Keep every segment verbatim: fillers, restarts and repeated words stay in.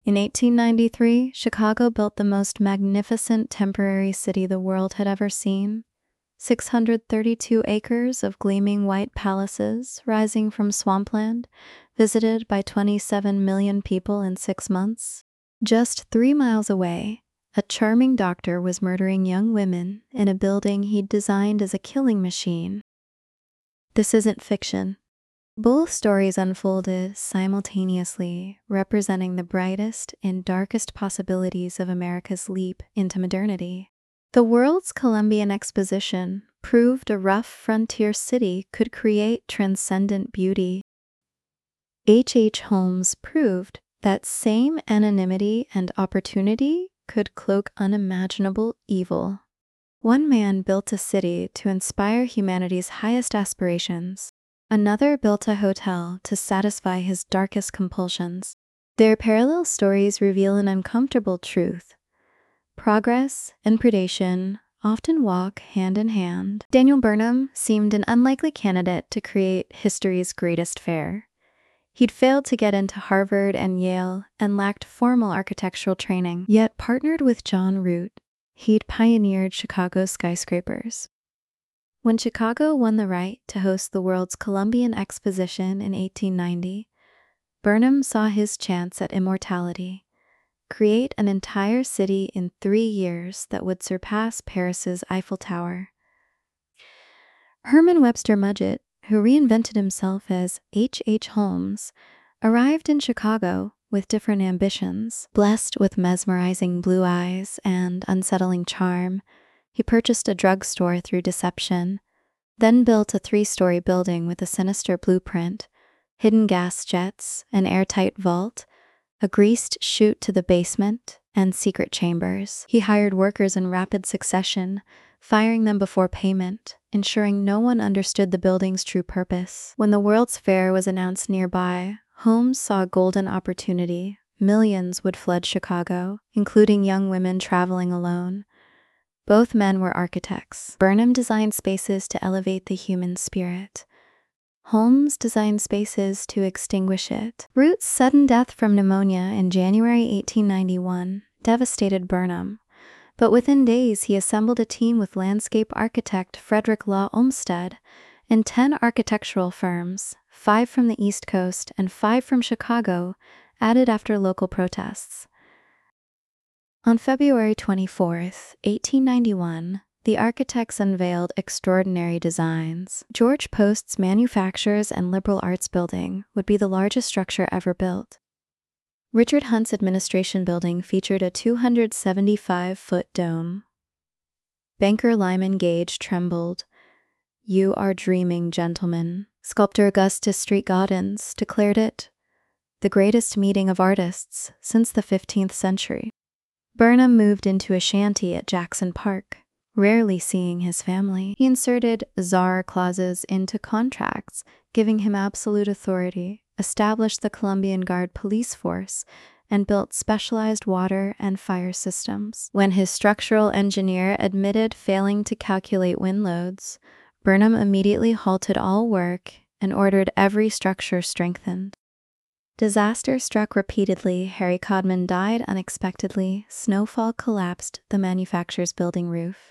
In eighteen ninety-three, Chicago built the most magnificent temporary city the world had ever seen. six hundred thirty-two acres of gleaming white palaces rising from swampland, visited by twenty-seven million people in six months. Just three miles away, a charming doctor was murdering young women in a building he'd designed as a killing machine. This isn't fiction. Both stories unfolded simultaneously, representing the brightest and darkest possibilities of America's leap into modernity. The World's Columbian Exposition proved a rough frontier city could create transcendent beauty. H H. Holmes proved that same anonymity and opportunity could cloak unimaginable evil. One man built a city to inspire humanity's highest aspirations. Another built a hotel to satisfy his darkest compulsions. Their parallel stories reveal an uncomfortable truth. Progress and predation often walk hand in hand. Daniel Burnham seemed an unlikely candidate to create history's greatest fair. He'd failed to get into Harvard and Yale and lacked formal architectural training, yet partnered with John Root. He'd pioneered Chicago's skyscrapers. When Chicago won the right to host the World's Columbian Exposition in eighteen ninety, Burnham saw his chance at immortality. Create an entire city in three years that would surpass Paris's Eiffel Tower. Herman Webster Mudgett, who reinvented himself as H H. Holmes, arrived in Chicago with different ambitions. Blessed with mesmerizing blue eyes and unsettling charm, he purchased a drugstore through deception, then built a three-story building with a sinister blueprint, hidden gas jets, an airtight vault, a greased chute to the basement, and secret chambers. He hired workers in rapid succession, firing them before payment, ensuring no one understood the building's true purpose. When the World's Fair was announced nearby, Holmes saw a golden opportunity. Millions would flood Chicago, including young women traveling alone. Both men were architects. Burnham designed spaces to elevate the human spirit. Holmes designed spaces to extinguish it. Root's sudden death from pneumonia in January eighteen ninety-one devastated Burnham, but within days he assembled a team with landscape architect Frederick Law Olmsted and ten architectural firms, five from the East Coast and five from Chicago, added after local protests. On February twenty-fourth, eighteen ninety-one, the architects unveiled extraordinary designs. George Post's Manufacturers and Liberal Arts Building would be the largest structure ever built. Richard Hunt's Administration Building featured a two hundred seventy-five foot dome. Banker Lyman Gage trembled. "You are dreaming, gentlemen." Sculptor Augustus Street Gaudens declared it the greatest meeting of artists since the fifteenth century. Burnham moved into a shanty at Jackson Park, rarely seeing his family. He inserted czar clauses into contracts, giving him absolute authority, established the Columbian Guard police force, and built specialized water and fire systems. When his structural engineer admitted failing to calculate wind loads, Burnham immediately halted all work and ordered every structure strengthened. Disaster struck repeatedly. Harry Codman died unexpectedly. Snowfall collapsed the manufacturer's building roof.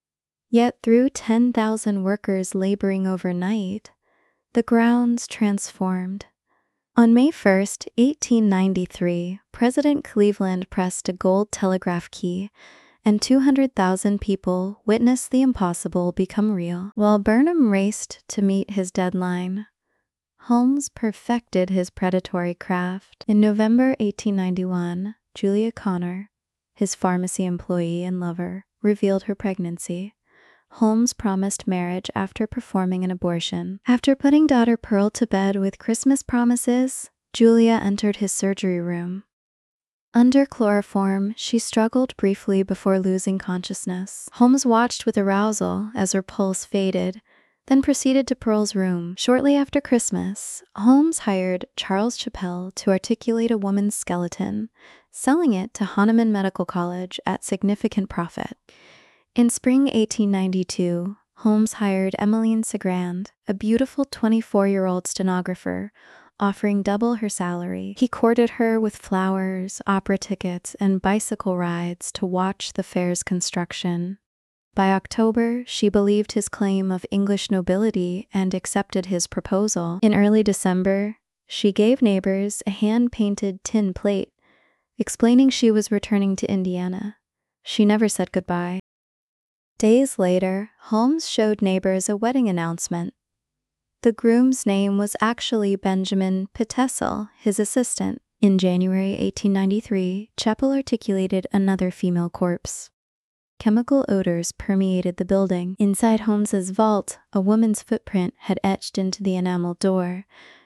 Yet through ten thousand workers laboring overnight, the grounds transformed. On May first, eighteen ninety-three, President Cleveland pressed a gold telegraph key, and two hundred thousand people witnessed the impossible become real. While Burnham raced to meet his deadline, Holmes perfected his predatory craft. In November eighteen ninety-one, Julia Connor, his pharmacy employee and lover, revealed her pregnancy. Holmes promised marriage after performing an abortion. After putting daughter Pearl to bed with Christmas promises, Julia entered his surgery room. Under chloroform, she struggled briefly before losing consciousness. Holmes watched with arousal as her pulse faded, then proceeded to Pearl's room. Shortly after Christmas, Holmes hired Charles Chappell to articulate a woman's skeleton, selling it to Hahnemann Medical College at significant profit. In spring eighteen ninety-two, Holmes hired Emmeline Segrand, a beautiful twenty-four-year-old stenographer, offering double her salary. He courted her with flowers, opera tickets, and bicycle rides to watch the fair's construction. By October, she believed his claim of English nobility and accepted his proposal. In early December, she gave neighbors a hand-painted tin plate, explaining she was returning to Indiana. She never said goodbye. Days later, Holmes showed neighbors a wedding announcement. The groom's name was actually Benjamin Pitezel, his assistant. In January eighteen ninety-three, Chappell articulated another female corpse. Chemical odors permeated the building. Inside Holmes's vault, a woman's footprint had etched into the enameled door,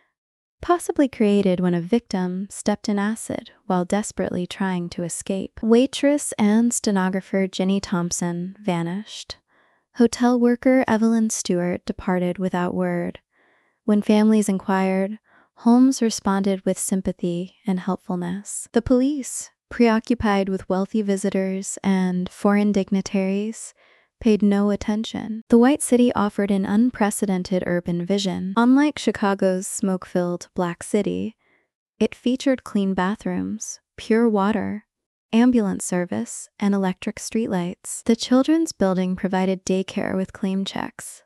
possibly created when a victim stepped in acid while desperately trying to escape. Waitress and stenographer Jenny Thompson vanished. Hotel worker Evelyn Stewart departed without word. When families inquired, Holmes responded with sympathy and helpfulness. The police, preoccupied with wealthy visitors and foreign dignitaries, paid no attention. The White City offered an unprecedented urban vision. Unlike Chicago's smoke-filled Black City, it featured clean bathrooms, pure water, ambulance service, and electric streetlights. The Children's Building provided daycare with claim checks.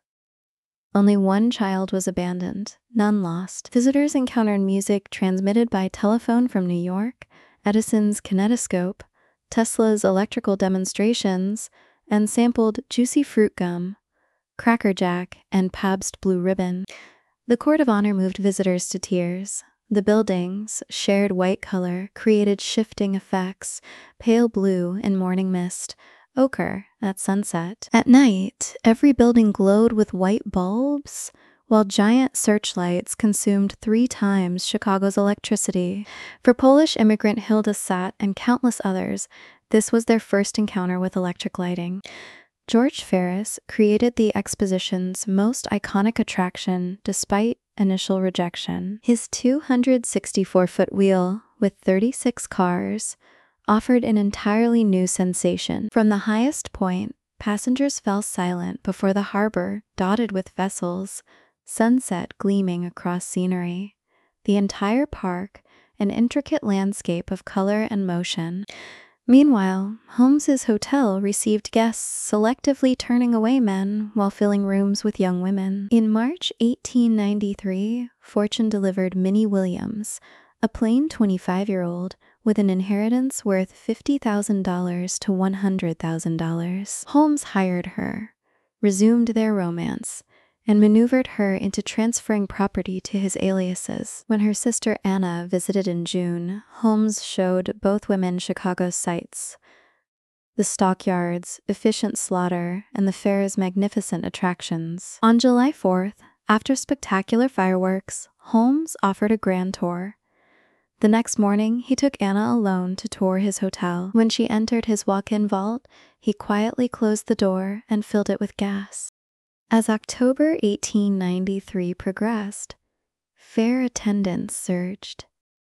Only one child was abandoned, none lost. Visitors encountered music transmitted by telephone from New York, Edison's kinetoscope, Tesla's electrical demonstrations, and sampled Juicy Fruit Gum, Cracker Jack, and Pabst Blue Ribbon. The Court of Honor moved visitors to tears. The building's shared white color created shifting effects, pale blue in morning mist, ochre at sunset. At night, every building glowed with white bulbs, while giant searchlights consumed three times Chicago's electricity. For Polish immigrant Hilda Satt and countless others, this was their first encounter with electric lighting. George Ferris created the exposition's most iconic attraction despite initial rejection. His two hundred sixty-four foot wheel, with thirty-six cars, offered an entirely new sensation. From the highest point, passengers fell silent before the harbor dotted with vessels, sunset gleaming across scenery. The entire park, an intricate landscape of color and motion. Meanwhile, Holmes's hotel received guests, selectively turning away men while filling rooms with young women. In March eighteen ninety-three, fortune delivered Minnie Williams, a plain twenty-five-year-old with an inheritance worth fifty thousand dollars to one hundred thousand dollars. Holmes hired her, resumed their romance, and maneuvered her into transferring property to his aliases. When her sister Anna visited in June, Holmes showed both women Chicago's sights: the stockyards, efficient slaughter, and the fair's magnificent attractions. On July fourth, after spectacular fireworks, Holmes offered a grand tour. The next morning, he took Anna alone to tour his hotel. When she entered his walk-in vault, he quietly closed the door and filled it with gas. As October eighteen ninety-three progressed, fair attendance surged.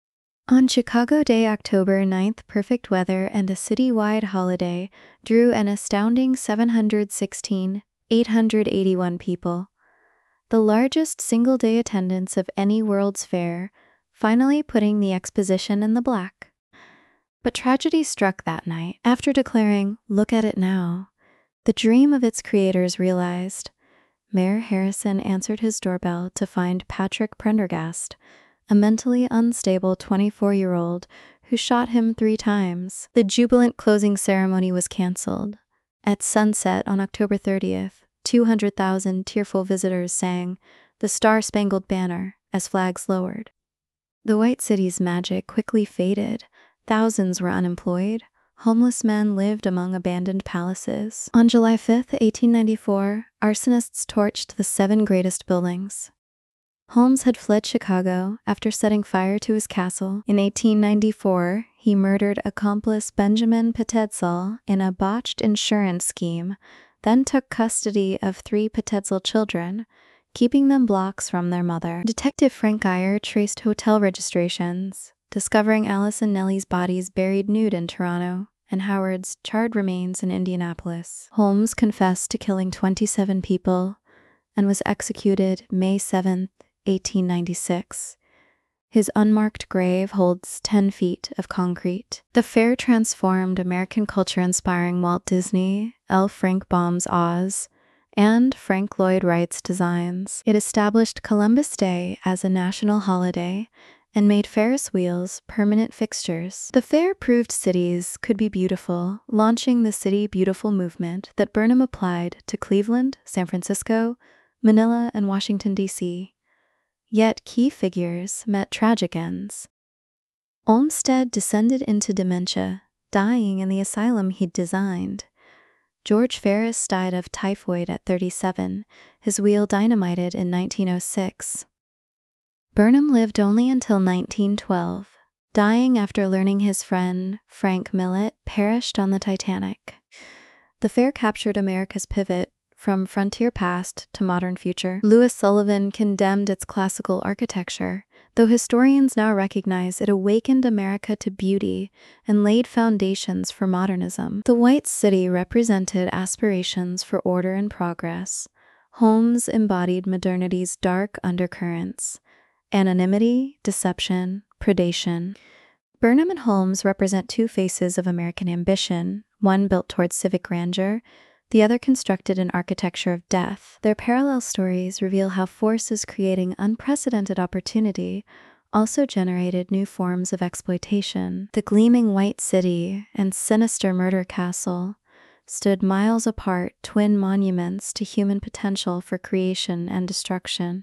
On Chicago Day, October ninth, perfect weather and a citywide holiday drew an astounding seven hundred sixteen thousand eight hundred eighty-one people, the largest single-day attendance of any World's Fair, finally putting the exposition in the black. But tragedy struck that night. After declaring, "Look at it now," the dream of its creators realized. Mayor Harrison answered his doorbell to find Patrick Prendergast, a mentally unstable twenty-four-year-old who shot him three times. The jubilant closing ceremony was canceled. At sunset on October thirtieth, two hundred thousand tearful visitors sang "The Star-Spangled Banner" as flags lowered. The White City's magic quickly faded. Thousands were unemployed. Homeless men lived among abandoned palaces. On July fifth, eighteen ninety-four, arsonists torched the seven greatest buildings. Holmes had fled Chicago after setting fire to his castle. In eighteen ninety-four, he murdered accomplice Benjamin Pitezel in a botched insurance scheme, then took custody of three Pitezel children, keeping them blocks from their mother. Detective Frank Geyer traced hotel registrations, discovering Alice and Nellie's bodies buried nude in Toronto and Howard's charred remains in Indianapolis. Holmes confessed to killing twenty-seven people and was executed May seventh, eighteen ninety-six. His unmarked grave holds ten feet of concrete. The fair transformed American culture, inspiring Walt Disney, L. Frank Baum's Oz, and Frank Lloyd Wright's designs. It established Columbus Day as a national holiday and made Ferris wheels permanent fixtures. The fair proved cities could be beautiful, launching the City Beautiful movement that Burnham applied to Cleveland, San Francisco, Manila, and Washington, D C Yet key figures met tragic ends. Olmsted descended into dementia, dying in the asylum he'd designed. George Ferris died of typhoid at thirty-seven, his wheel dynamited in nineteen oh six. Burnham lived only until nineteen twelve, dying after learning his friend, Frank Millet, perished on the Titanic. The fair captured America's pivot from frontier past to modern future. Louis Sullivan condemned its classical architecture, though historians now recognize it awakened America to beauty and laid foundations for modernism. The White City represented aspirations for order and progress. Homes embodied modernity's dark undercurrents: anonymity, deception, predation. Burnham and Holmes represent two faces of American ambition, one built towards civic grandeur, the other constructed an architecture of death. Their parallel stories reveal how forces creating unprecedented opportunity also generated new forms of exploitation. The gleaming White City and sinister Murder Castle stood miles apart, twin monuments to human potential for creation and destruction.